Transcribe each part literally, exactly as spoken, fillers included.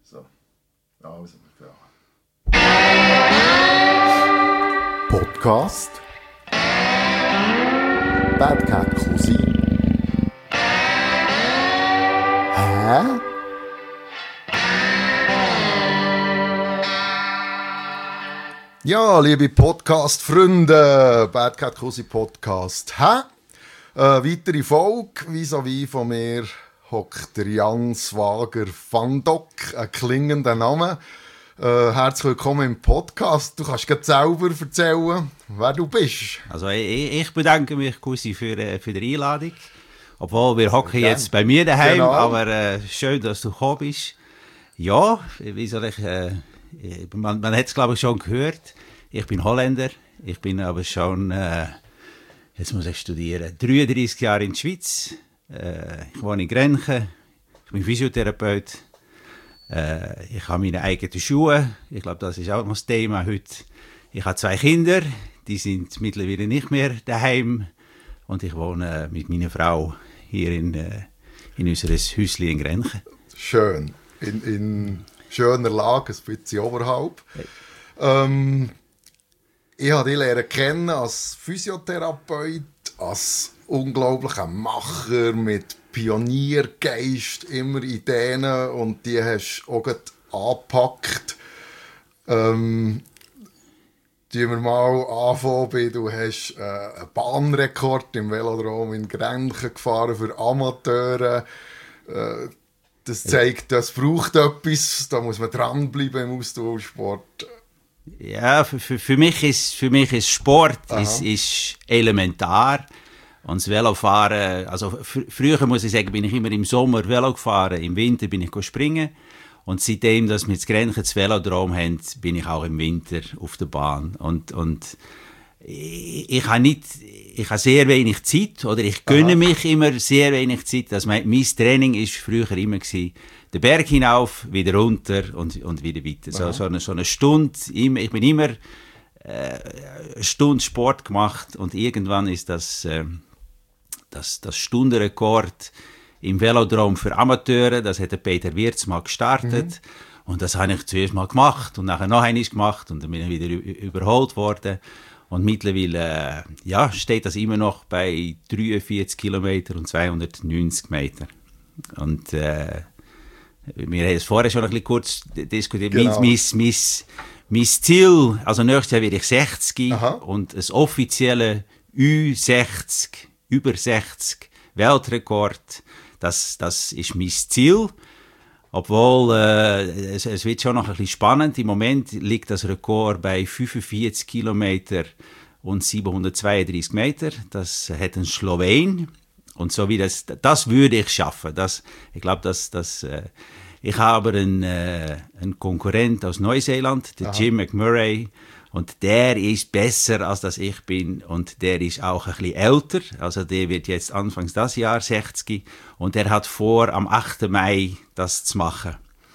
So. Also, ja. Podcast Bad Cat Cousin. Hä? Ja, liebe Podcast-Freunde, Bad Cat Cousin Podcast. Hä? Äh, weitere Folge, vis-à-vis von mir hockt der Jan Swager van Dock, ein klingender Name. Äh, herzlich willkommen im Podcast. Du kannst gerade selber erzählen, wer du bist. Also ich, ich bedanke mich, Cousin, für, äh, für die Einladung. Obwohl, wir hocken ja. jetzt bei mir daheim, Genau. aber äh, schön, dass du gekommen bist. Ja, wie soll ich... Äh, man man hat es, glaube ich, schon gehört. Ich bin Holländer. Ich bin aber schon... Äh, jetzt muss ich studieren. dreiunddreißig Jahre in der Schweiz. Äh, ich wohne in Grenchen. Ich bin Physiotherapeut. Äh, ich habe meine eigenen Schuhe. Ich glaube, das ist auch noch das Thema heute. Ich habe zwei Kinder. Die sind mittlerweile nicht mehr daheim. Und ich wohne mit meiner Frau hier in, äh, in unserem Häuschen in Grenchen. Schön. In, in schöner Lage, ein bisschen oberhalb. Hey. Ähm, ich habe dich lernen kennen als Physiotherapeut, als unglaublicher Macher mit Pioniergeist, immer Ideen, und die hast du auch gerade angepackt. Ähm, Tun wir mal anfangen bei, du hast äh, einen Bahnrekord im Velodrom in Grenchen gefahren für Amateure. Äh, das zeigt, das braucht etwas, da muss man dranbleiben im Ausdauersport. Ja, für, für, für mich ist für mich ist Sport ist, ist elementar. Und das Velofahren, also fr- früher muss ich sagen, bin ich immer im Sommer Velo gefahren, im Winter bin ich springen. Und seitdem, dass wir das Grenchen das Velodrom haben, bin ich auch im Winter auf der Bahn. Und, und ich, ich habe nicht, ich habe sehr wenig Zeit, oder ich gönne Aha. mich immer sehr wenig Zeit. Also mein, mein Training war früher immer gewesen, den Berg hinauf, wieder runter und, und wieder weiter. So, so, eine, so eine Stunde, immer, ich bin immer äh, eine Stunde Sport gemacht, und irgendwann ist das, äh, das, das Stundenrekord im Velodrom für Amateure, das hat der Peter Wirtz mal gestartet. Mhm. Und das habe ich zuerst mal gemacht und nachher noch einmal gemacht, und dann bin ich wieder überholt worden. Und mittlerweile äh, ja, steht das immer noch bei dreiundvierzig Kilometer und zweihundertneunzig Meter. Und äh, wir haben es vorher schon ein bisschen kurz diskutiert. Genau. Mein, mein, mein, mein Ziel, also nächstes Jahr werde ich sechzig. Aha. Und das offizielle Ü sechzig, über sechzig Weltrekord, das, das ist mein Ziel. Obwohl, äh, es, es wird schon noch ein bisschen spannend. Im Moment liegt das Rekord bei fünfundvierzig Kilometer und siebenhundertzweiunddreißig Meter. Das hat ein Slowen. Und so wie das, das würde ich schaffen. Das, ich glaube, dass, dass, äh, ich habe einen, äh, einen Konkurrent aus Neuseeland, der Aha. Jim McMurray. Und der ist besser, als dass ich bin. Und der ist auch ein bisschen älter. Also der wird jetzt anfangs das Jahr sechzig. Und der hat vor, am achten Mai das zu machen.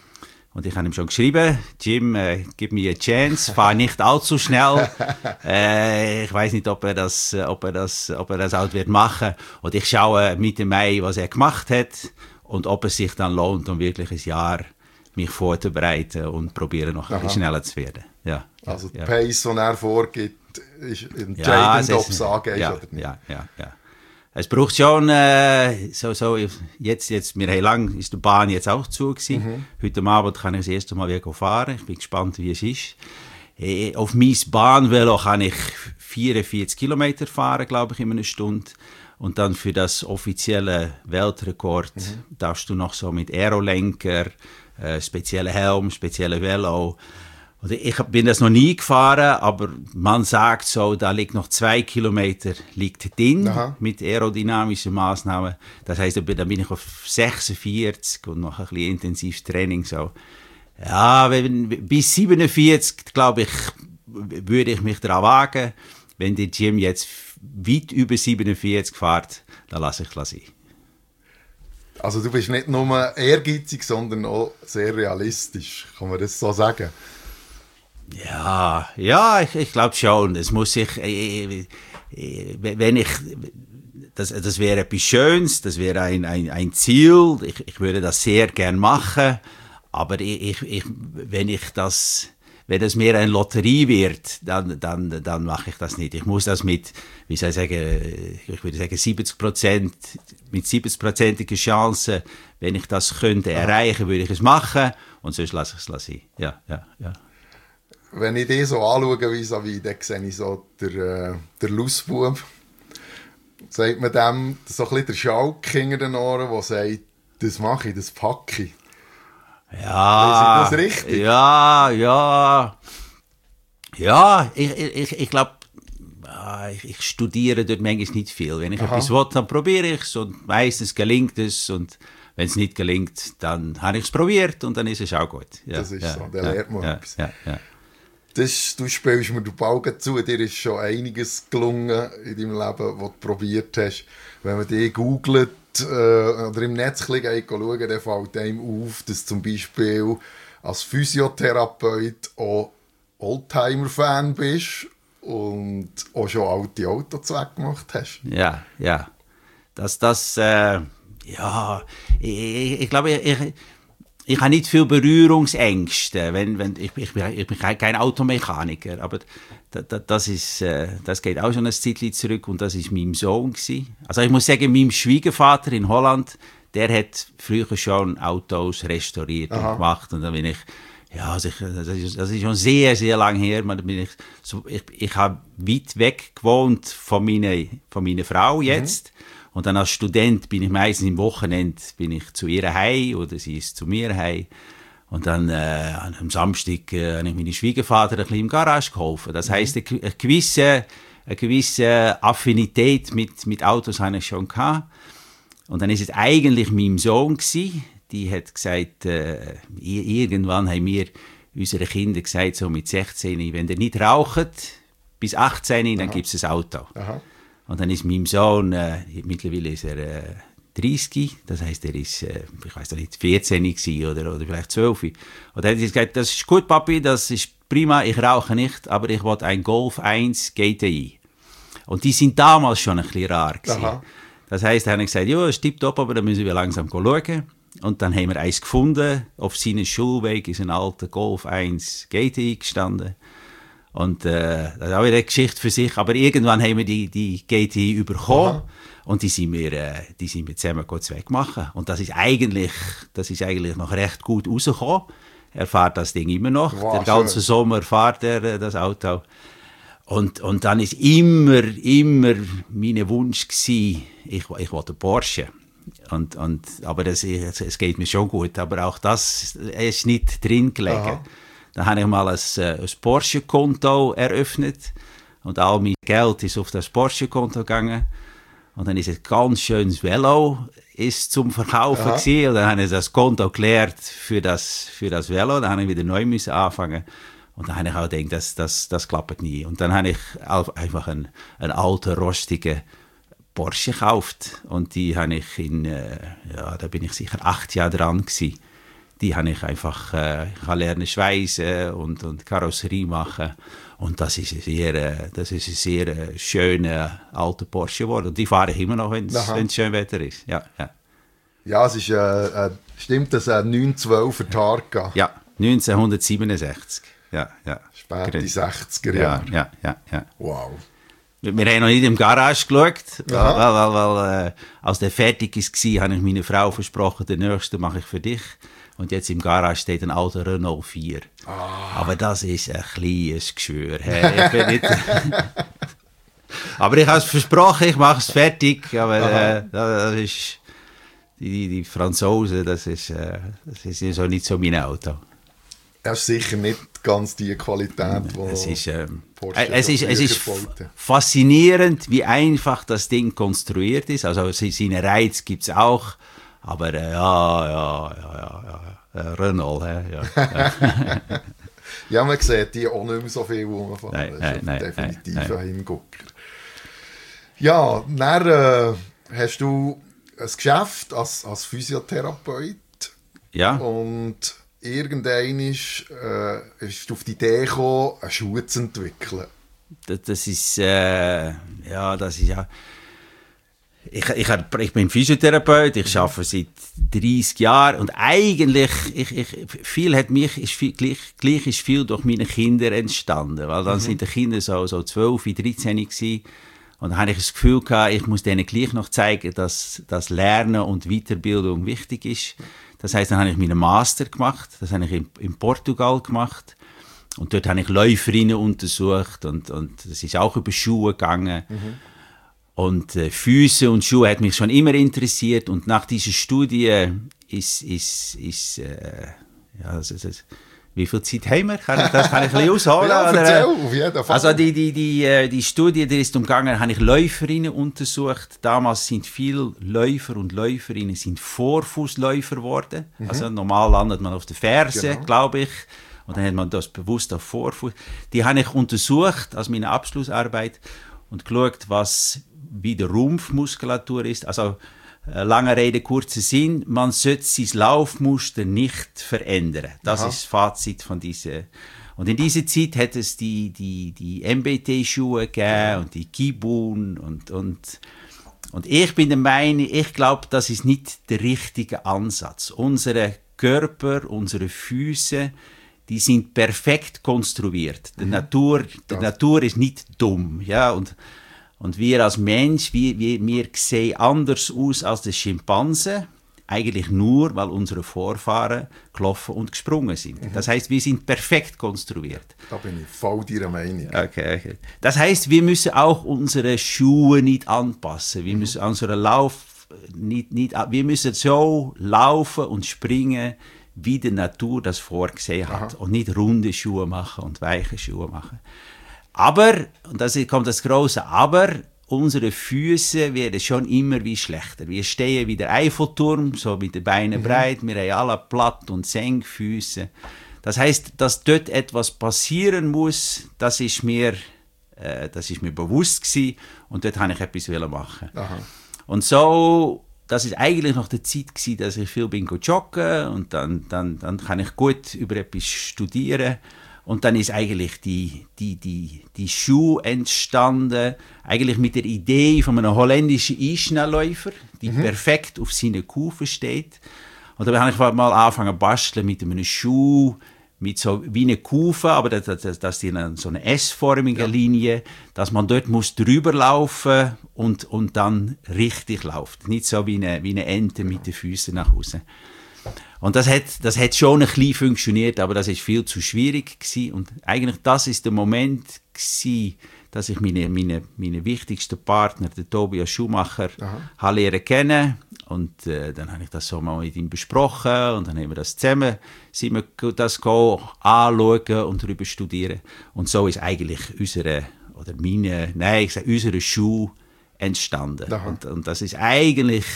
Und ich habe ihm schon geschrieben, Jim, äh, gib mir eine Chance, fahr nicht allzu schnell. äh, ich weiß nicht, ob er das, ob er das, ob er das auch wird machen. Und ich schaue Mitte Mai, was er gemacht hat und ob es sich dann lohnt, um wirklich ein Jahr mich vorzubereiten und probieren noch ein bisschen schneller zu werden. Ja, also ja, die Pace, die er vorgibt, ist entscheidend, ja, es ob ist, es angeht ja, oder nicht. Ja, ja, ja. Es braucht schon, äh, so, so, jetzt, jetzt, wir haben lang, ist die Bahn jetzt auch zu gewesen. Mhm. Heute Abend kann ich das erste Mal wieder fahren. Ich bin gespannt, wie es ist. Äh, auf mein Bahnvelo kann ich vierundvierzig Kilometer fahren, glaube ich, in einer Stunde. Und dann für das offizielle Weltrekord mhm. darfst du noch so mit Aerolenker, äh, speziellen Helm, spezielle Velo. Ich bin das noch nie gefahren, aber man sagt so, da liegt noch zwei Kilometer liegt drin Aha. mit aerodynamischen Maßnahmen. Das heisst, dann bin ich auf sechsundvierzig und noch ein bisschen intensives Training. So. Ja, wenn, bis siebenundvierzig, glaube ich, würde ich mich daran wagen. Wenn der Gym jetzt weit über siebenundvierzig fährt, dann lasse ich es sein. Also du bist nicht nur ehrgeizig, sondern auch sehr realistisch, kann man das so sagen? Ja, ja, ich, ich glaube schon. Es muss sich, äh, äh, wenn ich, das, das wäre etwas Schönes, das wäre ein, ein, ein Ziel. Ich, ich würde das sehr gern machen, aber ich, ich, ich, wenn ich das, wenn das mehr eine Lotterie wird, dann, dann, dann mache ich das nicht. Ich muss das mit, wie soll ich sagen, ich würde sagen siebzig Prozent, mit siebzig-prozentiger Chance, wenn ich das könnte erreichen, würde ich es machen und sonst lasse ich es lassen. Ja, ja, ja. Wenn ich dich so anschaue, vis-à-vis, dann sehe ich so der, äh, der Lausbub. Sagt man dem so ein bisschen der Schalk hinter den Ohren, der sagt, das mache ich, das packe ich. Ja, ist das richtig? Ja, ja. Ja, ich, ich, ich glaube, ich, ich studiere dort manchmal nicht viel. Wenn ich Aha. etwas will, dann probiere ich es und meistens gelingt es. Und wenn es nicht gelingt, dann habe ich es probiert und dann ist es auch gut. Ja, das ist ja, so, dann ja, lernt man ja, etwas. Ja, ja. Das, du spielst mir den Ball zu, dir ist schon einiges gelungen in deinem Leben, was du probiert hast. Wenn man dich googelt äh, oder im Netz schaut, dann fällt einem auf, dass zum Beispiel als Physiotherapeut auch Oldtimer-Fan bist und auch schon alte Autos weggemacht hast. Ja, ja. Das, das, äh, ja, ich, ich, ich glaube, ich, ich Ich habe nicht viel Berührungsängste, wenn, wenn, ich, ich, ich bin kein Automechaniker, aber das, das, ist, das geht auch schon ein Zeitchen zurück und das war mein Sohn gewesen. Also ich muss sagen, mein Schwiegervater in Holland, der hat früher schon Autos restauriert Aha. und gemacht und dann bin ich, ja, also ich, das, ist, das ist schon sehr, sehr lang her, dann bin ich, so, ich, ich habe weit weg gewohnt von meiner, von meiner Frau jetzt. Mhm. Und dann als Student bin ich meistens im Wochenende bin ich zu ihr heim oder sie ist zu mir heim. Und dann äh, am Samstag äh, habe ich meinen Schwiegervater ein bisschen im Garage geholfen. Das heisst, eine, eine, gewisse, eine gewisse Affinität mit, mit Autos hatte ich schon gehabt. Und dann ist es eigentlich mein Sohn gewesen. Die hat gesagt, äh, irgendwann haben wir unsere Kinder gesagt, so mit sechzehn, wenn ihr nicht raucht, bis achtzehn, dann gibt es ein Auto. Aha. Und dann ist mein Sohn, äh, mittlerweile ist er äh, dreißig, das heisst, er ist, äh, ich weiss nicht, vierzehn oder, oder vielleicht zwölf. Und dann hat er gesagt, das ist gut, Papi, das ist prima, ich rauche nicht, aber ich will ein Golf eins G T I. Und die sind damals schon ein bisschen rar gewesen. Das heisst, er hat gesagt, ja, es ist tipptopp, aber dann müssen wir langsam schauen. Und dann haben wir eins gefunden, auf seinem Schulweg ist ein alter Golf eins G T I gestanden. Und äh, das ist auch wieder eine Geschichte für sich. Aber irgendwann haben wir die, die G T I bekommen. Aha. Und die sind wir, äh, die sind wir zusammen kurz wegmachen. Und das ist eigentlich, das ist eigentlich noch recht gut rausgekommen. Er fährt das Ding immer noch. Wow, der ganze schön. Sommer fährt er äh, das Auto. Und, und dann ist immer, immer mein Wunsch gewesen, ich, ich wollte einen Porsche. Und, und, aber das, es geht mir schon gut. Aber auch das ist nicht drin gelegen. Aha. Dann habe ich mal ein, ein Porsche-Konto eröffnet und all mein Geld ist auf das Porsche-Konto gegangen. Und dann ist ein ganz schönes Velo ist zum Verkaufen gewesen. Und dann habe ich das Konto geklärt für das, für das Velo. Dann habe ich wieder neu müssen anfangen. Und dann habe ich auch gedacht, das, das, das klappt nie. Und dann habe ich einfach einen, einen alten, rostigen Porsche gekauft. Und die habe ich in, ja, da bin ich sicher acht Jahre dran gewesen. Die habe ich einfach, äh, ich habe lernen schweißen und, und Karosserie machen. Und das ist ein sehr, äh, das ist ein sehr äh, schöner alter Porsche geworden. Und die fahre ich immer noch, wenn es schön Wetter ist. Ja, ja. Ja, es ist, äh, äh, stimmt das, äh, neunzehnhundertzwölfer Targa? Ja, neunzehnhundertsiebenundsechzig. Ja, ja. Späte sechziger Jahre. Ja, ja, ja. Wow. Wir, wir haben noch nicht im Garage geschaut, weil, weil, weil, weil äh, als der fertig war, habe ich meiner Frau versprochen, den nächsten mache ich für dich. Und jetzt im Garage steht ein alter Renault vier. Oh. Aber das ist ein kleines Geschwür. Hey, ich bin nicht aber ich habe es versprochen, ich mache es fertig. Aber äh, das ist die, die Franzosen, das ist, äh, das ist so nicht so mein Auto. Das ist sicher nicht ganz die Qualität, die es ist, ähm, es ist, es ist faszinierend, wie einfach das Ding konstruiert ist. Also seine Reiz gibt es auch. Aber äh, ja, ja, ja, ja, ja, Renault, ja. Ja, ja, man sieht die auch nicht mehr so viel rumfahren. Nein, das ist nein, definitiv nein, ein Hingucker. Ja, dann äh, hast du ein Geschäft als, als Physiotherapeut. Ja. Und irgendwann ist, äh, ist du auf die Idee gekommen, einen Schuh zu entwickeln. Das, das ist, äh, ja, das ist ja... Ich, ich, ich bin Physiotherapeut, ich arbeite seit dreißig Jahren und eigentlich, ich, ich, viel hat mich, ist viel, gleich, gleich ist viel durch meine Kinder entstanden, weil dann mhm. sind die Kinder so, so zwölf, dreizehn gewesen und dann habe ich das Gefühl gehabt, ich muss denen gleich noch zeigen, dass, dass Lernen und Weiterbildung wichtig ist. Das heisst, dann habe ich meinen Master gemacht, das habe ich in, in Portugal gemacht und dort habe ich Läuferinnen untersucht und, und das ist auch über Schuhe gegangen. Mhm. Und äh, Füße und Schuhe hat mich schon immer interessiert. Und nach dieser Studie ist, ist, ist äh, ja, also, also, wie viel Zeit haben wir? Kann ich, das kann ich ein bisschen ausholen? Ja, oder? erzähl, auf jeden Fall. Also die, die, die, die Studie, die ist umgegangen, habe ich Läuferinnen untersucht. Damals sind viele Läufer und Läuferinnen sind Vorfußläufer geworden. Mhm. Also normal landet man auf der Ferse, genau. glaube ich. Und dann hat man das bewusst auf Vorfuß. Die habe ich untersucht als meine Abschlussarbeit und geschaut, was wie die Rumpfmuskulatur ist. Also, äh, lange Rede, kurzer Sinn, man sollte sein Laufmuster nicht verändern. Das Aha. ist das Fazit von dieser. Und in dieser Zeit hat es die, die, die M B T-Schuhe gegeben ja. und die Kibun und, und, und ich bin der Meinung, ich glaube, das ist nicht der richtige Ansatz. Unsere Körper, unsere Füße, die sind perfekt konstruiert. Die, mhm. Natur, die ja. Natur ist nicht dumm, ja, und Und wir als Mensch, wir, wir, wir sehen anders aus als die Schimpansen. Eigentlich nur, weil unsere Vorfahren gelaufen und gesprungen sind. Mhm. Das heißt, wir sind perfekt konstruiert. Da bin ich voll deiner Meinung. Okay, okay. Das heißt, wir müssen auch unsere Schuhe nicht anpassen. Wir mhm. müssen unseren Lauf nicht, nicht, wir müssen so laufen und springen, wie die Natur das vorgesehen hat. Aha. Und nicht runde Schuhe machen und weiche Schuhe machen. Aber, und da kommt das große Aber, unsere Füße werden schon immer wie schlechter. Wir stehen wie der Eiffelturm, so mit den Beinen mhm. breit, wir haben alle Platt- und Senkfüße. Das heißt, dass dort etwas passieren muss, das ist mir, äh, das ist mir bewusst gewesen und dort wollte ich etwas machen. Aha. Und so, das ist eigentlich noch die Zeit gewesen, dass ich viel bin joggen und dann, dann, dann kann ich gut über etwas studieren. Und dann ist eigentlich die, die, die, die Schuhe entstanden, eigentlich mit der Idee von einem holländischen Eisschnellläufer, die mhm. perfekt auf seinen Kufen steht. Und dann habe ich mal angefangen zu basteln mit einem Schuh, mit so wie eine Kufe, aber das, das, das ist eine, so eine S-förmige ja. Linie, dass man dort muss drüber laufen und, und dann richtig läuft. Nicht so wie eine, wie eine Ente mit den Füßen nach außen. Und das hat, das hat schon ein bisschen funktioniert, aber das ist viel zu schwierig gewesen. Und eigentlich das ist der Moment gewesen, dass ich meine, meine, meine wichtigsten Partner, den Tobias Schumacher, habe lernen kennen. Und äh, dann habe ich das so mal mit ihm besprochen und dann haben wir das zusammen, sind wir das anschauen und darüber studieren. Und so ist eigentlich unsere, oder meine, nein, ich sage, unsere Schuh entstanden. Und, und das ist eigentlich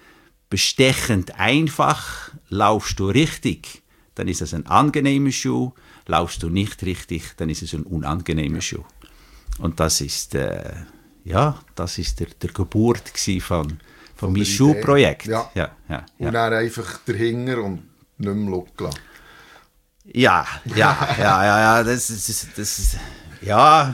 bestechend einfach. Laufst du richtig, dann ist es ein angenehmer Schuh. Laufst du nicht richtig, dann ist es ein unangenehmer Schuh. Und das ist, äh, ja, das ist der, der Geburt von, von, von meinem Schuhprojekt. Ja. Ja, ja, ja. Und dann einfach dahinter und nicht mehr schauen lassen. Ja, ja, ja, ja, ja, das ist, das ist, ja,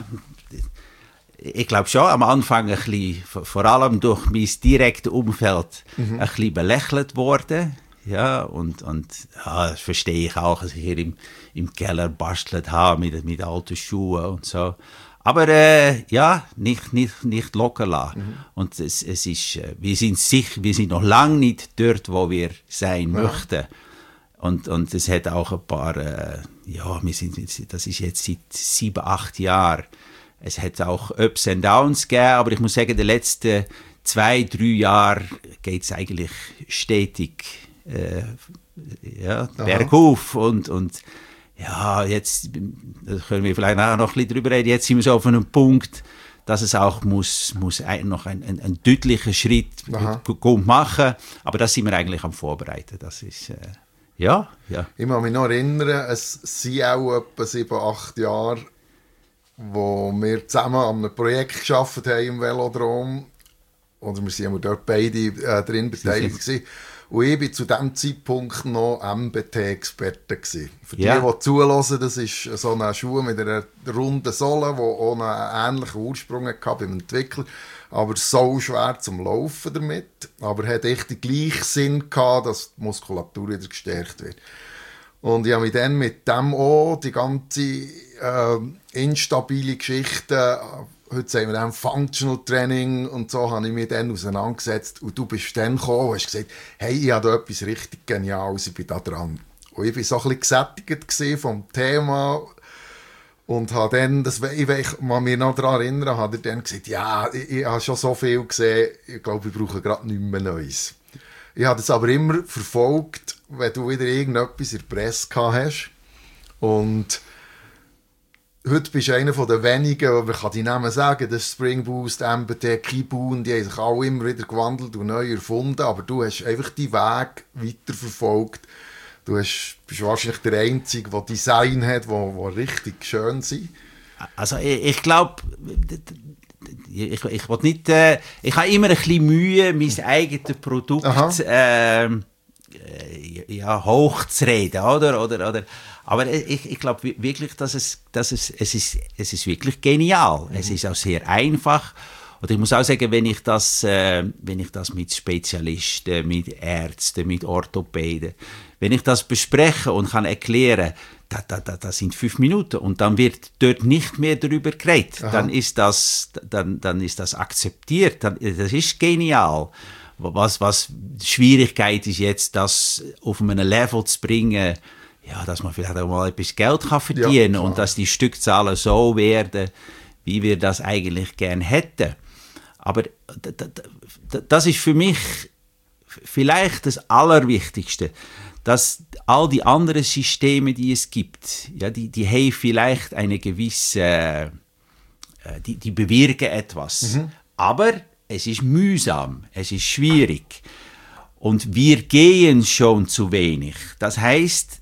ich glaube schon am Anfang ein bisschen, vor allem durch mein direktes Umfeld, mhm. ein bisschen belächelt worden. Ja, und, und ja, das verstehe ich auch, dass ich hier im, im Keller bastelt habe mit, mit alten Schuhen und so. Aber äh, ja, nicht, nicht, nicht locker lassen. Mhm. Und es, es ist, wir sind sicher, wir sind noch lange nicht dort, wo wir sein ja. möchten. Und, und es hat auch ein paar, äh, ja, wir sind, das ist jetzt seit sieben, acht Jahren. Es hat auch Ups und Downs gegeben, aber ich muss sagen, die letzten zwei, drei Jahre geht es eigentlich stetig äh, ja, bergauf. Und, und ja, jetzt da können wir vielleicht nachher noch ein bisschen drüber reden. Jetzt sind wir so auf einem Punkt, dass es auch muss, muss ein, noch ein, ein, ein deutlicher Schritt machen. Aber das sind wir eigentlich am Vorbereiten. Das ist, äh, ja, ja. Ich kann mich noch erinnern, es sind auch etwa sieben, acht Jahre, wo wir zusammen an einem Projekt gearbeitet haben im Velodrom. Oder wir waren dort beide äh, drin beteiligt gewesen. Und ich war zu diesem Zeitpunkt noch M B T-Experte. Für die, Ja. die zuhören, das ist so eine Schuhe mit einer runden Sohle, die auch einen ähnlichen Ursprung hatte beim Entwickler. Aber so schwer zum Laufen damit. Aber hat echt den gleichen Sinn gehabt, dass die Muskulatur wieder gestärkt wird. Und ich habe mich dann mit dem auch die ganze äh, instabile Geschichte, heute sagen wir dann Functional Training und so, habe ich mich dann auseinandergesetzt. Und du bist dann gekommen und hast gesagt, hey, ich habe da etwas richtig Geniales, ich bin da dran. Und ich war so ein bisschen gesättigt vom Thema und habe dann, das, ich kann mich noch daran erinnern, habe dann gesagt, ja, ich, ich habe schon so viel gesehen, ich glaube, ich brauche gerade nichts mehr Neues. Ich habe das aber immer verfolgt, wenn du wieder irgendetwas in der Presse gehabt hast. Und heute bist du einer der wenigen, man kann die Namen sagen, das Spring Boost, M B T, Kibun, die haben sich alle immer wieder gewandelt und neu erfunden, aber du hast einfach deinen Weg weiterverfolgt. Du hast, bist wahrscheinlich der Einzige, der Design hat, wo, wo richtig schön sind. Also ich, ich glaube, ich, ich will nicht, äh, ich habe immer ein bisschen Mühe, mein eigenes Produkt äh, äh, ja, hochzureden, oder, oder, oder. Aber ich, ich glaube wirklich, dass es, dass es, es ist, es ist wirklich genial. Mhm. Es ist auch sehr einfach. Und ich muss auch sagen, wenn ich das, äh, wenn ich das mit Spezialisten, mit Ärzten, mit Orthopäden, wenn ich das bespreche und kann erklären, da, da, da, das sind fünf Minuten und dann wird dort nicht mehr darüber geredet, dann ist das, dann, dann ist das akzeptiert, dann, das ist genial. Was, was die Schwierigkeit ist jetzt, das auf einem Level zu bringen, ja, dass man vielleicht auch mal etwas Geld kann verdienen ja, und dass die Stückzahlen so werden, wie wir das eigentlich gern hätten. Aber das ist für mich vielleicht das Allerwichtigste, dass all die anderen Systeme, die es gibt, ja, die, die haben vielleicht eine gewisse, äh, die, die bewirken etwas. Mhm. Aber es ist mühsam, es ist schwierig. Und wir gehen schon zu wenig. Das heißt,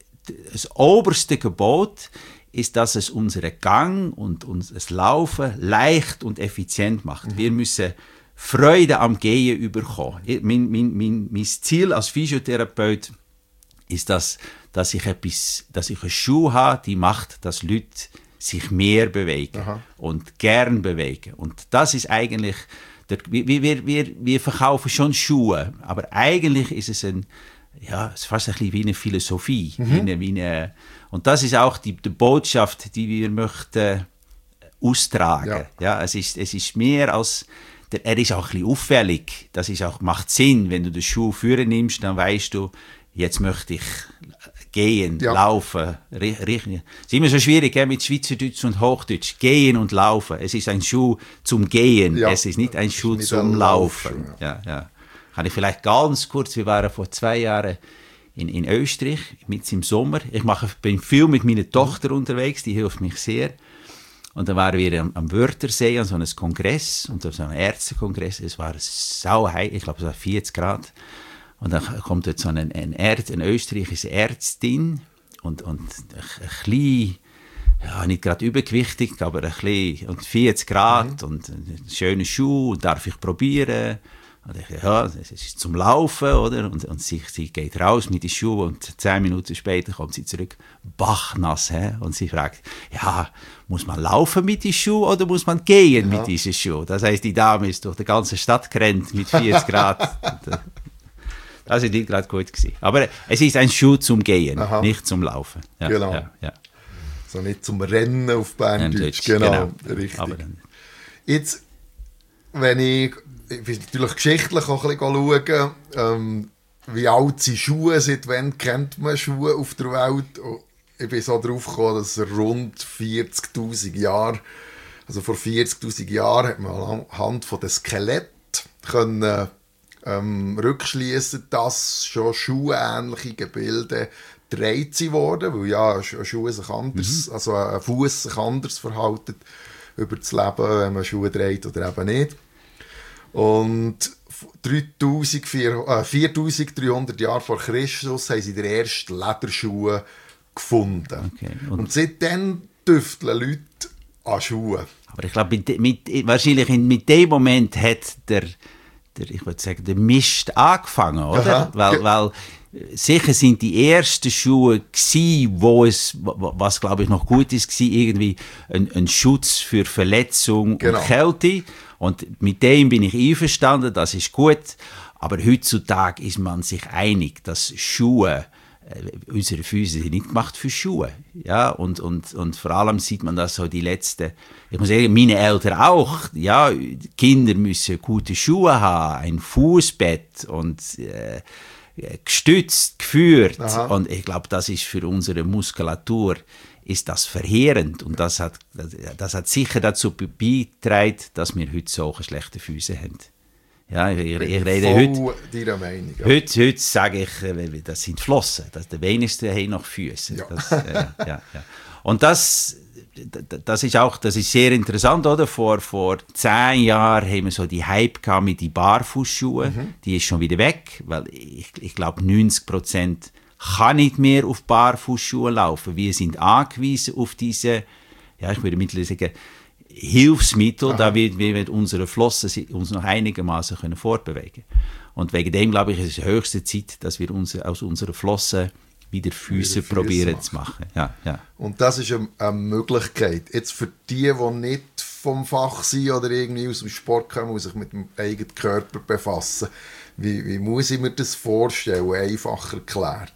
das oberste Gebot ist, dass es unseren Gang und unser Laufen leicht und effizient macht. Mhm. Wir müssen Freude am Gehen bekommen. Mein, mein, mein, mein Ziel als Physiotherapeut ist, dass, dass ich etwas, dass ich eine Schuhe habe, die macht, dass Leute sich mehr bewegen Aha. und gern bewegen. Und das ist eigentlich, der, wir, wir, wir, wir verkaufen schon Schuhe, aber eigentlich ist es ein, ja, es ist fast ein bisschen wie eine Philosophie. Mhm. Wie eine, wie eine, und das ist auch die, die Botschaft, die wir möchten austragen. Ja. Ja, es ist, es ist mehr als, der, er ist auch ein bisschen auffällig. Das ist auch, macht Sinn, wenn du den Schuh führen nimmst, dann weißt du, jetzt möchte ich gehen, ja. laufen. Es ist immer so schwierig gell, mit Schweizerdeutsch und Hochdeutsch. Gehen und laufen. Es ist ein Schuh zum Gehen. Ja. Es ist nicht ein Schuh nicht zum Laufen. Laufen. Ja. Ja, ja. Kann ich vielleicht ganz kurz, wir waren vor zwei Jahren in, in Österreich, mitten im Sommer. Ich mache, bin viel mit meiner Tochter unterwegs, die hilft mich sehr. Und dann waren wir am, am Wörthersee an so einem Kongress, und so einem Ärztekongress. Es war sau heiß, ich glaube es war vierzig Grad. Und dann kommt jetzt so ein, ein, Ärzt, eine österreichische Ärztin und, und ein, ein bisschen, ja, nicht gerade übergewichtig, aber ein bisschen, und vierzig Grad mhm. und ein schöner Schuh, darf ich probieren? Und ich, ja, es ist zum Laufen, oder? Und, und sie, sie geht raus mit den Schuhen und zehn Minuten später kommt sie zurück, bachnass, hä? Und sie fragt, ja, muss man laufen mit den Schuhen oder muss man gehen ja. mit diesen Schuhen? Das heißt, die Dame ist durch die ganze Stadt gerannt mit vierzig Grad. und, das war nicht gerade gut gewesen. Aber es ist ein Schuh zum Gehen, Aha. nicht zum Laufen. Ja, genau. Ja, ja. So nicht zum Rennen auf Berndeutsch. Genau, genau, richtig. Aber dann, jetzt, wenn ich, ich will natürlich geschichtlich auch ein bisschen schauen, ähm, wie alt sind Schuhe, seit wann kennt man Schuhe auf der Welt? Ich bin so drauf gekommen, dass er rund vierzigtausend Jahre, also vor vierzigtausend Jahren hat man anhand von den Skelett können Ähm, rückschliessen, dass schon schuhähnliche Gebilde gedreht wurden, weil ja ein Schuh sich anders, mhm. also ein Fuß sich anders verhält über das Leben, wenn man Schuhe dreht oder eben nicht. Und viertausenddreihundert Jahre vor Christus haben sie die ersten Lederschuhe gefunden. Okay. Und, Und seitdem tüfteln Leute an Schuhen. Aber ich glaube, mit, mit, wahrscheinlich in, mit dem Moment hat der der, ich würde sagen, der Mist angefangen, oder? Aha. Weil, weil sicher sind die ersten Schuhe gsi, wo es, was glaube ich noch gut ist, gsi, irgendwie ein, ein Schutz für Verletzung Genau. und Kälte. Und mit dem bin ich einverstanden, das ist gut. Aber heutzutage ist man sich einig, dass Schuhe, äh, unsere Füße sind nicht gemacht für Schuhe. Ja, und, und, und vor allem sieht man das so die letzten, ich muss sagen, meine Eltern auch, ja, Kinder müssen gute Schuhe haben, ein Fußbett und äh, gestützt, geführt. Aha. Und ich glaube, das ist für unsere Muskulatur ist das verheerend. Und das hat, das hat sicher dazu beigetragen, dass wir heute solche schlechte Füße haben. Ja, ich, ich, ich rede heute, Voll deiner Meinung. Ja. heute, heute sage ich, äh, das sind Flossen. Das, der wenigste haben noch Füße. Ja. Das, äh, ja, ja. Und das, das ist auch, das ist sehr interessant, oder? Vor, vor zehn Jahren haben wir so die Hype gehabt mit den Barfußschuhen. Mhm. Die ist schon wieder weg, weil ich, ich glaube, neunzig Prozent kann nicht mehr auf Barfußschuhe laufen. Wir sind angewiesen auf diese, ja, ich würde mittlerweile sagen, Hilfsmittel, da wir, wir mit unseren Flossen uns noch einigermaßen können fortbewegen. Und wegen dem, glaube ich, ist es höchste Zeit, dass wir uns aus unseren Flossen wieder Füße probieren machen. zu machen. Ja, ja. Und das ist eine, eine Möglichkeit. Jetzt für die, die nicht vom Fach sind oder irgendwie aus dem Sport kommen und sich mit dem eigenen Körper befassen, wie, wie muss ich mir das vorstellen, einfach erklärt?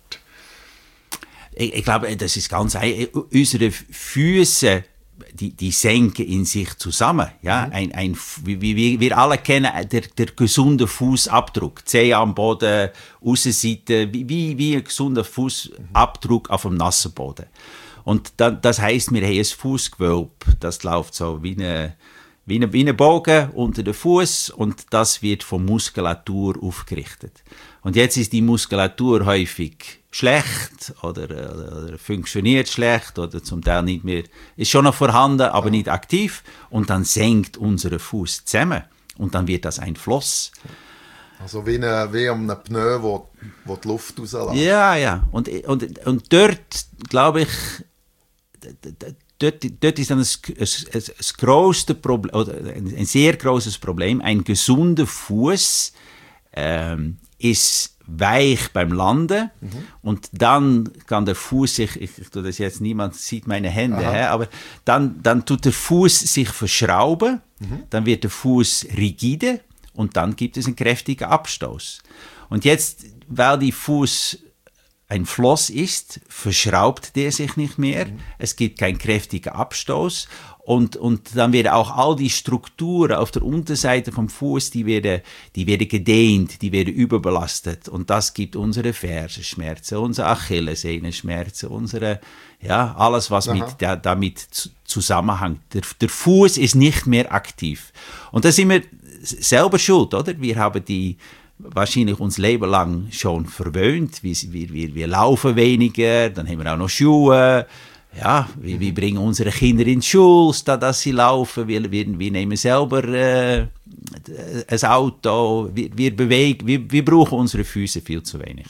Ich, ich glaube, das ist ganz einfach. Unsere Füße, die, die senken in sich zusammen. Ja? Mhm. Ein, ein, wie, wie wir alle kennen, der, der gesunde Fußabdruck. Zehen am Boden, Aussenseite, wie, wie, wie ein gesunder Fußabdruck auf dem nassen Boden. Und da, das heisst, wir haben ein Fußgewölbe, das läuft so wie eine, wie eine, wie eine Bogen unter den Fuß und das wird von Muskulatur aufgerichtet. Und jetzt ist die Muskulatur häufig schlecht oder, oder, oder funktioniert schlecht oder zum Teil nicht mehr, ist schon noch vorhanden, aber nicht aktiv und dann senkt unser Fuß zusammen und dann wird das ein Floss. Also wie, eine, wie um einen Pneu, wo, wo die Luft rauslässt. Ja, ja. Und, und, und dort, glaube ich, dort, dort ist dann das, das, das grösste Problem, oder ein, ein sehr großes Problem. Ein gesunder Fuß ähm, ist weich beim Landen mhm. und dann kann der Fuß sich, ich, ich tue das jetzt, niemand sieht meine Hände, hä, aber dann, dann tut der Fuß sich verschrauben, mhm. dann wird der Fuß rigide und dann gibt es einen kräftigen Abstoß. Und jetzt, weil die Fuß ein Floss ist, verschraubt der sich nicht mehr, mhm. es gibt keinen kräftigen Abstoß und, und dann werden auch all die Strukturen auf der Unterseite vom Fuß, die werden, die werden gedehnt, die werden überbelastet und das gibt unsere Fersenschmerzen, unsere Achillessehnenschmerzen, unsere, ja, alles was mit, da, damit zusammenhängt. Der, der Fuß ist nicht mehr aktiv. Und da sind wir selber schuld, oder? Wir haben die wahrscheinlich uns Leben lang schon verwöhnt. Wir, wir, wir laufen weniger, dann haben wir auch noch Schuhe. Ja, wir, wir bringen unsere Kinder in die Schule, statt dass sie laufen. Wir, wir, wir nehmen selber äh, ein Auto. Wir, wir, bewegen, wir, wir brauchen unsere Füße viel zu wenig.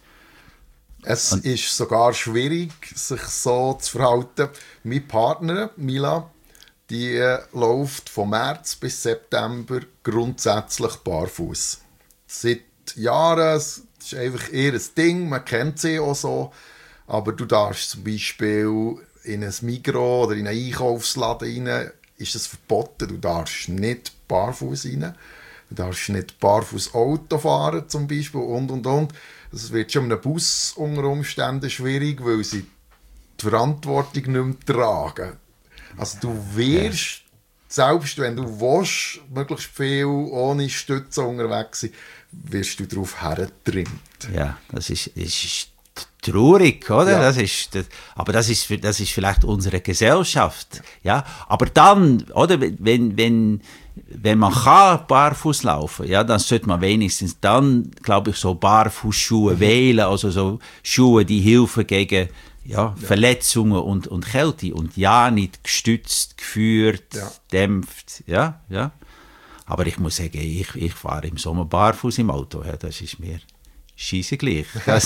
Es Und, ist sogar schwierig, sich so zu verhalten. Meine Partnerin, Mila, die äh, läuft von März bis September grundsätzlich barfuß. Seit Jahren, das ist einfach eher ein Ding, man kennt sie auch so, aber du darfst zum Beispiel in ein Migros oder in einen Einkaufsladen rein, ist das verboten, du darfst nicht barfuß rein, du darfst nicht barfuß Auto fahren zum Beispiel und und und. Es wird schon in einem Bus unter Umständen schwierig, weil sie die Verantwortung nicht mehr tragen. Also du wirst, ja. selbst wenn du willst, möglichst viel ohne Stütze unterwegs sein, wirst du darauf hergetrimmt. Ja, das ist, ist traurig, oder? Ja. Das ist, das, aber das ist, das ist vielleicht unsere Gesellschaft. Ja? Aber dann, oder, wenn, wenn, wenn man kann barfuß laufen, ja, dann sollte man wenigstens dann, glaube ich, so Barfußschuhe mhm. wählen, also so Schuhe, die helfen gegen ja, ja. Verletzungen und, und Kälte und ja, nicht gestützt, geführt, ja. dämpft, ja, ja. Aber ich muss sagen, ich, ich fahre im Sommer barfuß im Auto, ja, das ist mir scheisse gleich. Das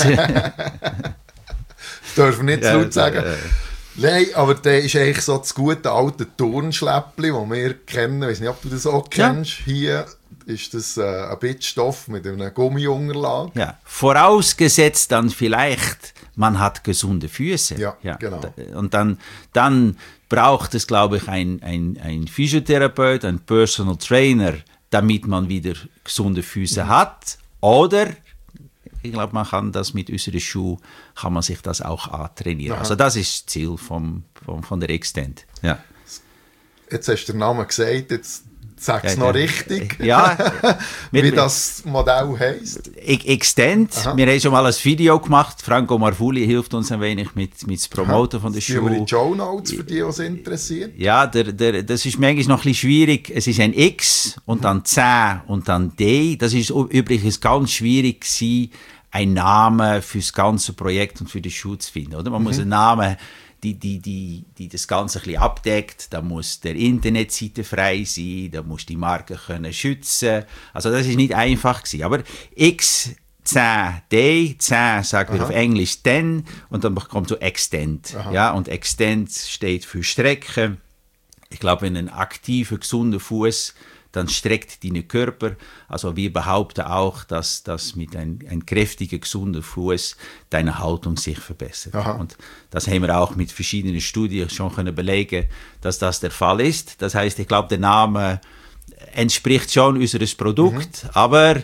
darf man nicht zu ja, laut sagen. Äh, Nein, aber der ist eigentlich so das gute alte Turnschläppli, das wir kennen. Ich weiß nicht, ob du das auch kennst. Ja. Hier ist das äh, ein Bit Stoff mit einer Gummiunterlage. Ja, vorausgesetzt dann vielleicht, man hat gesunde Füße. Ja, ja. Genau. Und dann, dann braucht es, glaube ich, ein, ein, ein Physiotherapeut, ein Personal Trainer, damit man wieder gesunde Füße mhm. hat. Oder, ich glaube, man kann das mit unseren Schuhen, kann man sich das auch antrainieren. Aha. Also das ist das Ziel vom, vom, von der Extend. Ja. Jetzt hast du den Namen gesagt, jetzt sag es ja, noch richtig, ja, wie mit, das Modell heisst. Extend. Aha. Wir haben schon mal ein Video gemacht. Franco Marfuli hilft uns ein wenig mit, mit dem Promoten von der Schuhe. Die Show Notes für die, die es interessiert. Ja, der, der, das ist manchmal noch ein bisschen schwierig. Es ist ein X und mhm. dann zehn und dann D. Das ist übrigens ganz schwierig gewesen, einen Namen für das ganze Projekt und für die Schuhe zu finden. Oder? Man mhm. muss einen Namen Die, die, die, die das Ganze ein bisschen abdeckt, da muss der Internetseite frei sein, da muss die Marke können schützen. Also das ist nicht einfach gewesen. Aber X zehn D, zehn sagt wir auf Englisch ten und dann kommt so Extend. Ja, und Extend steht für Strecke. Ich glaube, wenn ein aktiver, gesunder Fuß, dann streckt deinen Körper. Also wir behaupten auch, dass, dass mit einem ein kräftiger, gesunder Fuß deine Haltung sich verbessert. Aha. Und das haben wir auch mit verschiedenen Studien schon können belegen, dass das der Fall ist. Das heißt, ich glaube, der Name entspricht schon unseres Produkt, mhm. aber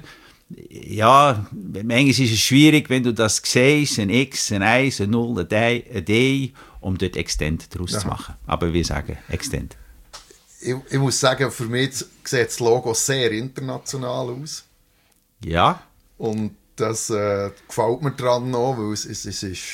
ja, manchmal ist es schwierig, wenn du das siehst, ein X, ein eins, ein null, ein D, ein D um dort Extend daraus Aha. zu machen. Aber wir sagen Extend. Ich, ich muss sagen, für mich sieht das Logo sehr international aus. Ja. Und das äh, gefällt mir daran noch, weil es, es, es ist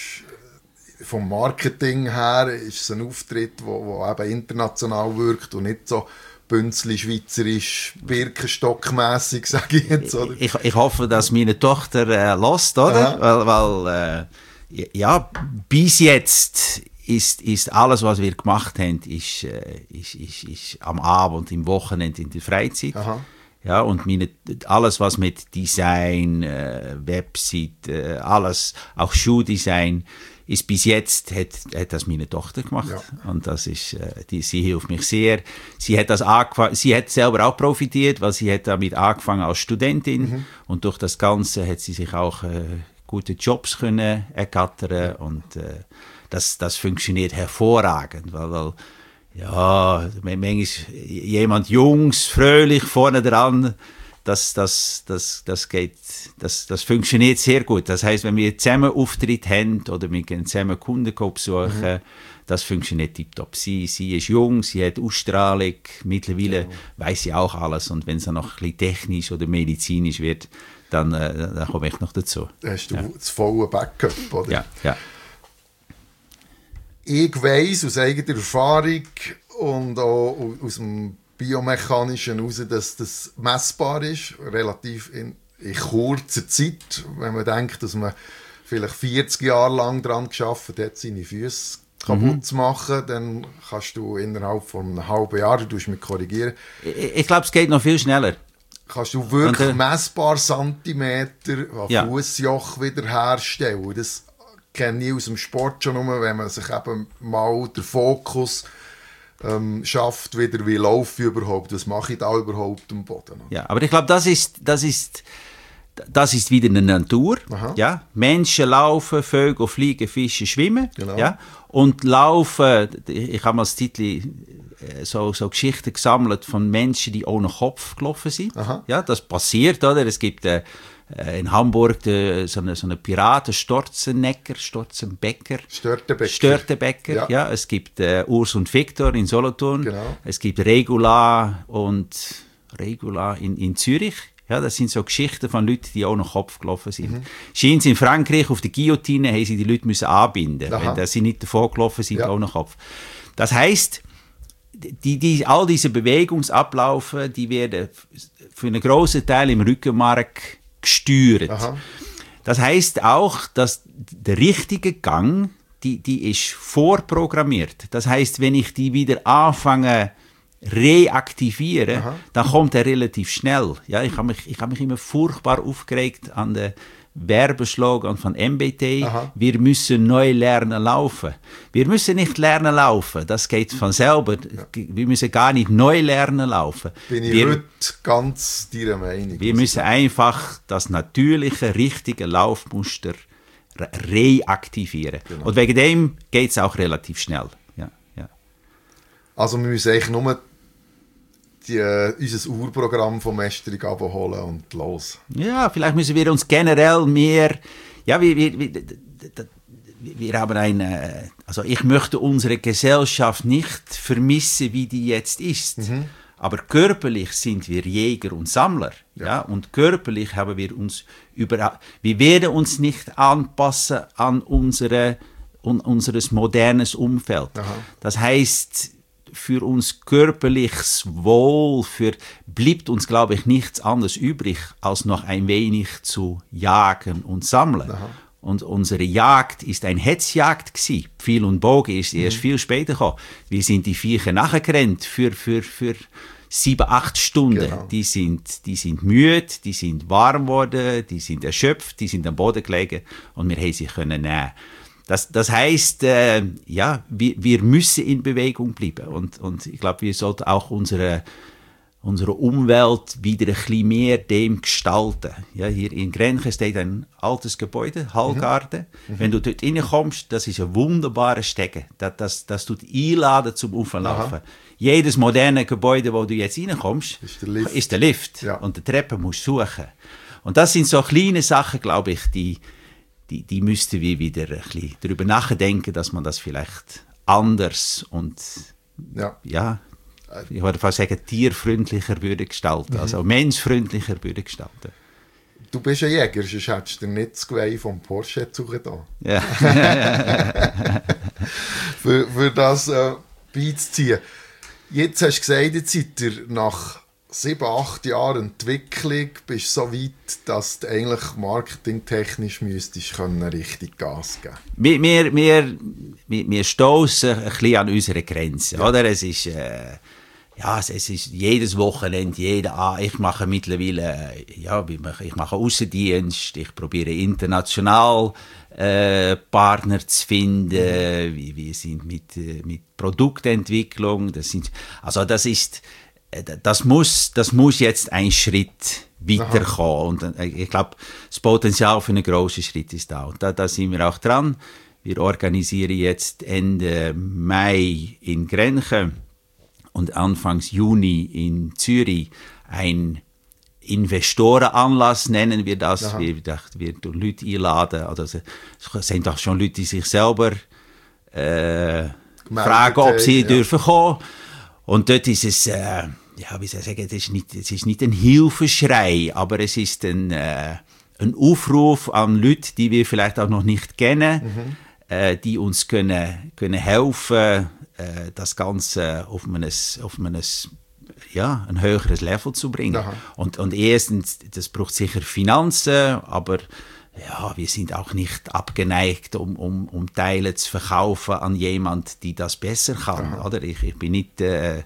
vom Marketing her ist es ein Auftritt, der wo, wo eben international wirkt und nicht so bünzli schweizerisch, birkenstockmässig, sage ich jetzt. Oder? Ich, ich hoffe, dass meine Tochter äh, lässt, oder? Aha. Weil, weil äh, ja, bis jetzt Ist, ist alles, was wir gemacht haben, ist, äh, ist, ist, ist am Abend, im Wochenende, in der Freizeit. Aha. Ja, und meine, alles, was mit Design, äh, Website, äh, alles, auch Schuhdesign, ist bis jetzt, hat, hat das meine Tochter gemacht. Ja. Und das ist, äh, die, sie hilft mich sehr. Sie hat das angefangen, sie hat selber auch profitiert, weil sie hat damit angefangen als Studentin. Mhm. Und durch das Ganze hat sie sich auch äh, gute Jobs können ergattern und äh, Das, das funktioniert hervorragend, weil, weil ja, manchmal jemand Jungs, fröhlich vorne dran, das, das, das, das geht, das, das funktioniert sehr gut. Das heisst, wenn wir zusammen Auftritt haben oder wir gehen zusammen Kunden besuchen, mhm. das funktioniert tiptop. Sie, sie ist jung, sie hat Ausstrahlung, mittlerweile ja. weiss sie auch alles und wenn es dann noch ein bisschen technisch oder medizinisch wird, dann, äh, dann komme ich noch dazu. Hast du ja. das volle Backup, oder? Ja, ja. Ich weiss aus eigener Erfahrung und auch aus dem Biomechanischen heraus, dass das messbar ist, relativ in, in kurzer Zeit. Wenn man denkt, dass man vielleicht vierzig Jahre lang daran gearbeitet hat, seine Füße kaputt mhm. zu machen, dann kannst du innerhalb von einem halben Jahr, du musst mich korrigieren. Ich, ich glaube, es geht noch viel schneller. Kannst du wirklich und, äh, messbar Zentimeter an ja. Fußjoch wiederherstellen. Das kenne ich aus dem Sport schon nur, wenn man sich eben mal den Fokus ähm, schafft, wieder, wie laufe ich überhaupt, was mache ich da überhaupt am Boden. Ja, aber ich glaube, das ist, das ist, das ist wieder eine Natur. Ja? Menschen laufen, Vögel fliegen, Fische schwimmen. Genau. Ja? Und laufen, ich habe mal das Titel so, so Geschichten gesammelt von Menschen, die ohne Kopf gelaufen sind. Aha. Ja, das passiert, oder? Es gibt äh, in Hamburg äh, so eine, so eine Piraten, Storzennecker, Storzenbecker. Störtebecker. Störtebecker, ja. ja. Es gibt äh, Urs und Viktor in Solothurn. Genau. Es gibt Regula und Regula in, in Zürich. Ja, das sind so Geschichten von Leuten, die ohne Kopf gelaufen sind. Mhm. Scheint in Frankreich auf der Guillotine haben sie die Leute müssen anbinden, Aha. wenn sie nicht davor gelaufen sind ja. ohne Kopf. Das heisst, die, die, all diese Bewegungsablaufe, die werden für einen grossen Teil im Rückenmark gesteuert. Aha. Das heisst auch, dass der richtige Gang, die, die ist vorprogrammiert. Das heisst, wenn ich die wieder anfange reaktivieren, Aha. dann kommt er relativ schnell. Ja, ich habe mich, ich hab mich immer furchtbar aufgeregt an der Werbeslogan von M B T. Aha. Wir müssen neu lernen laufen. Wir müssen nicht lernen laufen, das geht von selber. Ja. Wir müssen gar nicht neu lernen laufen. Bin ich wir, heute ganz deiner Meinung. Wir müssen einfach das natürliche, richtige Laufmuster re reaktivieren. Genau. Und wegen dem geht es auch relativ schnell. Ja, ja. Also wir müssen eigentlich nur die, äh, unser Urprogramm vom Mästerung abholen und los. Ja, vielleicht müssen wir uns generell mehr, ja, wir, wir, wir, wir haben eine, also ich möchte unsere Gesellschaft nicht vermissen, wie die jetzt ist. Mhm. Aber körperlich sind wir Jäger und Sammler. Ja. Ja, und körperlich haben wir uns über, wir werden uns nicht anpassen an unsere, un, unseres modernes Umfeld. Aha. Das heißt, für uns körperliches Wohl, für, bleibt uns, glaube ich, nichts anderes übrig, als noch ein wenig zu jagen und sammeln. Aha. Und unsere Jagd ist eine Hetzjagd gewesen. Pfeil und Bogen ist erst mhm. viel später gekommen. Wir sind die Viecher nachgerannt für, für, für sieben, acht Stunden. Genau. Die sind, die sind müde, die sind warm geworden, die sind erschöpft, die sind am Boden gelegen und wir haben sie können nehmen. Das, das heisst, äh, ja, wir, wir müssen in Bewegung bleiben. Und, und ich glaube, wir sollten auch unsere, unsere Umwelt wieder ein bisschen mehr dem gestalten. Ja, hier in Grenchen steht ein altes Gebäude, Hallgarten. Mhm. Wenn du dort reinkommst, das ist ein wunderbarer Stege. Das, das, das tut einladen zum Auflaufen. Jedes moderne Gebäude, wo du jetzt reinkommst, ist der Lift. Ist der Lift. Ja. Und die Treppe musst du suchen. Und das sind so kleine Sachen, glaube ich, die Die, die müssten wir wieder ein bisschen darüber nachdenken, dass man das vielleicht anders und ja, ja ich würde fast sagen, tierfreundlicher würde gestalten, mhm. also menschfreundlicher würde gestalten. Du bist ein Jäger, sonst hättest du nicht das Geweih vom Porsche suchen da. Ja. für, für das äh, beizuziehen. Jetzt hast du gesagt, jetzt seid ihr nach sieben, acht Jahre Entwicklung bist so weit, dass du eigentlich marketingtechnisch müsstest können richtig Gas geben. Wir, wir, wir, wir, wir stoßen ein bisschen an unsere Grenzen, ja. Oder? Es ist, äh, ja, es ist jedes Wochenende, jeder, ah, ich mache mittlerweile, ja, ich mache Aussendienst, ich probiere international äh, Partner zu finden, mhm. wir, wir sind mit, mit Produktentwicklung, das sind, also das ist, Das muss, das muss jetzt ein Schritt weiterkommen. Und ich glaube, das Potenzial für einen grossen Schritt ist da. Und da, da sind wir auch dran. Wir organisieren jetzt Ende Mai in Grenchen und Anfangs Juni in Zürich ein Investorenanlass, nennen wir das. Aha. Wir, wir Leute einladen. Also, es sind doch schon Leute, die sich selber äh, fragen, ob sie ja. dürfen kommen. Und dort ist es, äh, ja, wie soll ich sagen, es ist nicht, es ist nicht ein Hilfeschrei, aber es ist ein, äh, ein Aufruf an Leute, die wir vielleicht auch noch nicht kennen, mhm. äh, die uns können, können helfen, äh, das Ganze auf ein, auf ein, ja, ein höheres Level zu bringen. Und, und erstens, das braucht sicher Finanzen, aber ja, wir sind auch nicht abgeneigt, um, um, um Teile zu verkaufen an jemand, die das besser kann. Oder? Ich, ich bin nicht, äh, äh,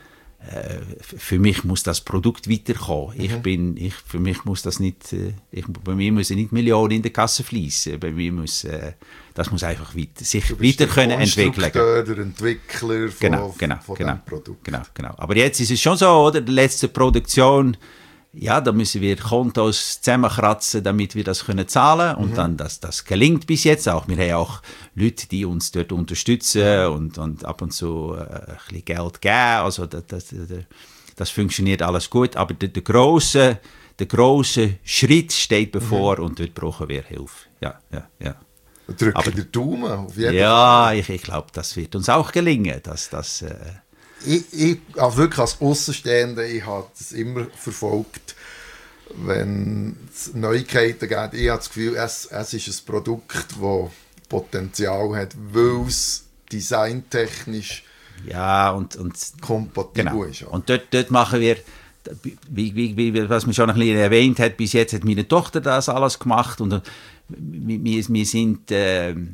für mich muss das Produkt weiterkommen. Mhm. Ich bin, ich, für mich muss das nicht, äh, ich, bei mir müssen nicht Millionen in der Kasse fließen. Bei mir muss, äh, das muss einfach weiter, sich weiter können entwickeln. Der Entwickler von, genau, genau, von genau, dem Produkt. Genau, genau. Aber jetzt ist es schon so, oder? Die letzte Produktion, ja, da müssen wir Kontos zusammenkratzen, damit wir das können zahlen. Und mhm. dann, das, das gelingt bis jetzt auch. Wir haben auch Leute, die uns dort unterstützen und, und ab und zu äh, ein bisschen Geld geben. Also das, das, das, das funktioniert alles gut. Aber der, der, grosse, der grosse Schritt steht bevor mhm. und dort brauchen wir Hilfe. Ja, ja, ja. Drücken den Daumen auf jeden Ja, Fall. ich, ich glaube, das wird uns auch gelingen. Dass, dass, äh, Ich, ich also wirklich als Aussenstehender, ich habe das immer verfolgt, wenn es Neuigkeiten gibt. Ich habe das Gefühl, es, es ist ein Produkt, das Potenzial hat, weil es designtechnisch ja, und, und, kompatibel genau. ist. Ja. Und dort, dort machen wir, wie, wie, wie, was man schon ein bisschen erwähnt hat, bis jetzt hat meine Tochter das alles gemacht und wir, wir sind... Äh,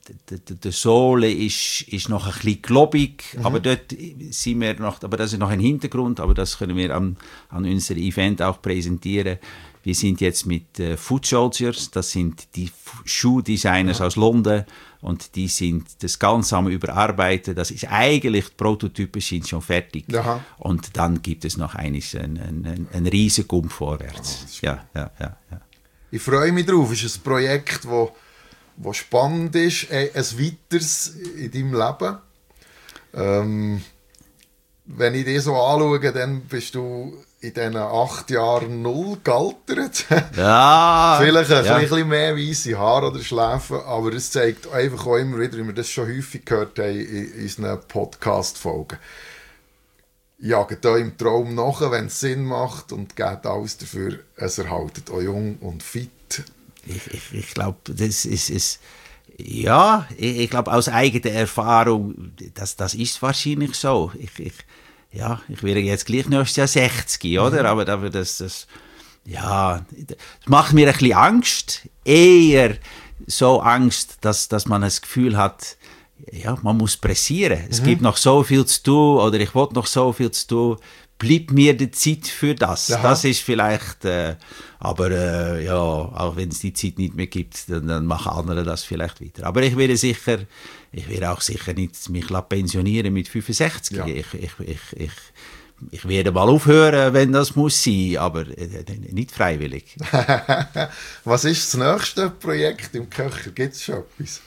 die Sohle ist, ist noch ein bisschen globig, mhm. aber dort sind wir noch, aber das ist noch ein Hintergrund, aber das können wir an, an unserem Event auch präsentieren. Wir sind jetzt mit äh, Foot Soldiers, das sind die Schuhdesigners ja. aus London und die sind das Ganze am überarbeiten. Das ist eigentlich, die Prototypen sind schon fertig. Ja. Und dann gibt es noch eines, ein, ein, ein riesen Gump vorwärts. Oh, ja, ja, ja, ja. Ich freue mich drauf. Es ist ein Projekt, das wo spannend ist, ein weiteres in deinem Leben. Ähm, wenn ich dich so anschaue, dann bist du in diesen acht Jahren null gealtert. Ja, Vielleicht ein ja. bisschen mehr weisse Haare oder Schläfen, aber es zeigt einfach auch immer wieder, wie wir das schon häufig gehört haben in unseren Podcast-Folgen. Jagt eurem Traum nach, wenn es Sinn macht und gebt alles dafür, es erhaltet euch jung und fit. Ich, ich, ich glaube, das ist, ist ja, ich, ich glaube aus eigener Erfahrung, das, das ist wahrscheinlich so. Ich, ich, ja, ich werde jetzt gleich nächstes Jahr sechzig, oder? Mhm. Aber, aber das, das, ja, das macht mir ein bisschen Angst. Eher so Angst, dass, dass man das Gefühl hat, ja, man muss pressieren. Es mhm. gibt noch so viel zu tun oder ich will noch so viel zu tun. Bleibt mir die Zeit für das. Aha. Das ist vielleicht, äh, aber äh, ja, auch wenn es die Zeit nicht mehr gibt, dann, dann machen andere das vielleicht weiter. Aber ich werde sicher, ich werde auch sicher nicht mich pensionieren mit fünfundsechzig. Ja. Ich, ich, ich, ich, ich werde mal aufhören, wenn das muss sein, aber äh, nicht freiwillig. Was ist das nächste Projekt im Köcher? Gibt es schon etwas?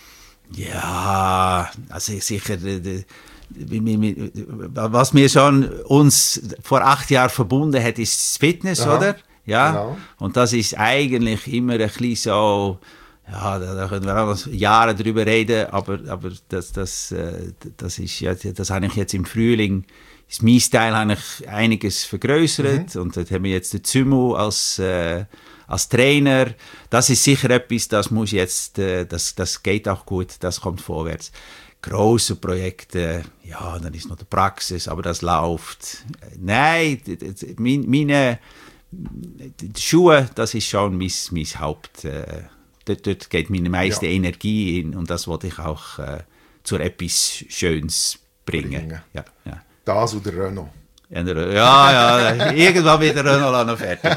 Ja, also sicher... Äh, was mir schon uns vor acht Jahren verbunden hat, ist das Fitness, Aha, oder? Ja. Genau. Und das ist eigentlich immer ein bisschen so, ja, da, da können wir auch noch Jahre drüber reden, aber, aber das, das, das ist ja, das habe ich jetzt im Frühling, ist mein Style habe ich einiges vergrößert mhm. und dort haben wir jetzt den Zümo als, äh, als Trainer. Das ist sicher etwas, das muss jetzt, äh, das, das geht auch gut, das kommt vorwärts. Grosse Projekte, ja, dann ist noch die Praxis, aber das läuft. Nein, meine die Schuhe, das ist schon mein, mein Haupt. Äh, dort, dort geht meine meiste ja. Energie in und das wollte ich auch äh, zu etwas Schönes bringen. bringen. Ja, ja. Das oder Renault? Ja, ja, irgendwann wird der Renault noch fertig.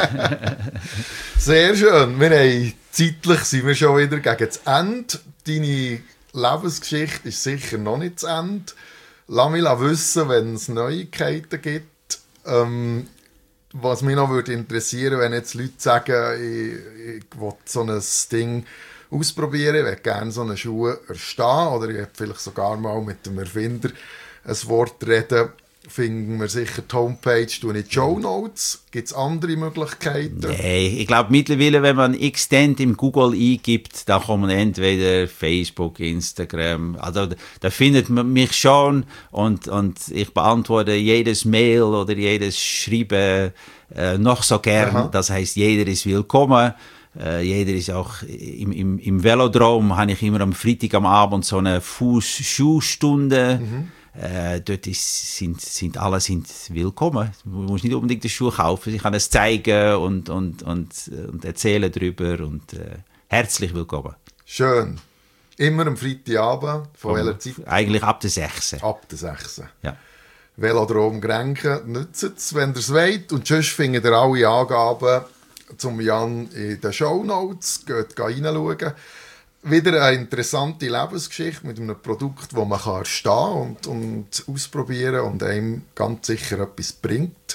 Sehr schön. Wir haben, zeitlich sind wir schon wieder gegen das Ende. Deine Lebensgeschichte ist sicher noch nicht zu Ende. Lass mich wissen, wenn es Neuigkeiten gibt. Ähm, was mich noch würde interessieren, wenn jetzt Leute sagen, ich, ich will so ein Ding ausprobieren, ich würde gerne so eine Schuhe erstehen oder ich würde vielleicht sogar mal mit dem Erfinder ein Wort reden, finden wir sicher die Homepage, du in die Shownotes. Gibt es andere Möglichkeiten? Nein, ich glaube mittlerweile, wenn man Extend im Google eingibt, da kommen entweder Facebook, Instagram, also da findet man mich schon und, und ich beantworte jedes Mail oder jedes Schreiben äh, noch so gern. Aha. Das heisst, jeder ist willkommen. Äh, jeder ist auch im, im, im Velodrom, habe ich immer am Freitag am Abend so eine Fuß-Schuhstunde. Mhm. Äh, dort ist, sind, sind alle sind willkommen. Man muss nicht unbedingt die Schuhe kaufen. Ich kann es zeigen und, und, und, und erzählen darüber. Und, äh, herzlich willkommen. Schön. Immer am Freitagabend. Von welcher Zeit? Eigentlich ab der sechs. Ab der sechs. Ja. Velodrom Grenken, nützt es, wenn ihr es wollt. Und sonst findet ihr alle Angaben zum Jan in den Shownotes. Geht reinschauen. Wieder eine interessante Lebensgeschichte mit einem Produkt, das man erstehen und, und ausprobieren kann und einem ganz sicher etwas bringt.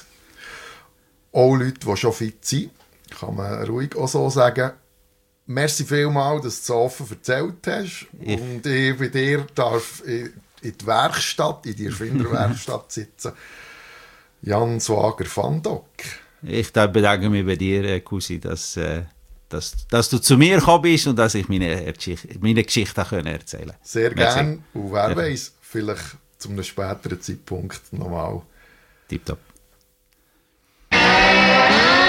Auch Leute, die schon fit sind, kann man ruhig auch so sagen. Merci vielmals, dass du so offen erzählt hast. Ich. Und ich bei dir darf in die Werkstatt, in die Erfinderwerkstatt sitzen. Jan Swager van Dock. Ich bedanke mich bei dir, Cousin, dass... Äh Dass, dass du zu mir gekommen bist und dass ich meine, meine Geschichte erzählen konnte. Sehr gerne. Und wer ja. weiss, vielleicht zu einem späteren Zeitpunkt nochmal. Tipptopp.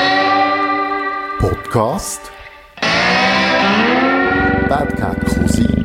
Podcast Bad Cat Cousin.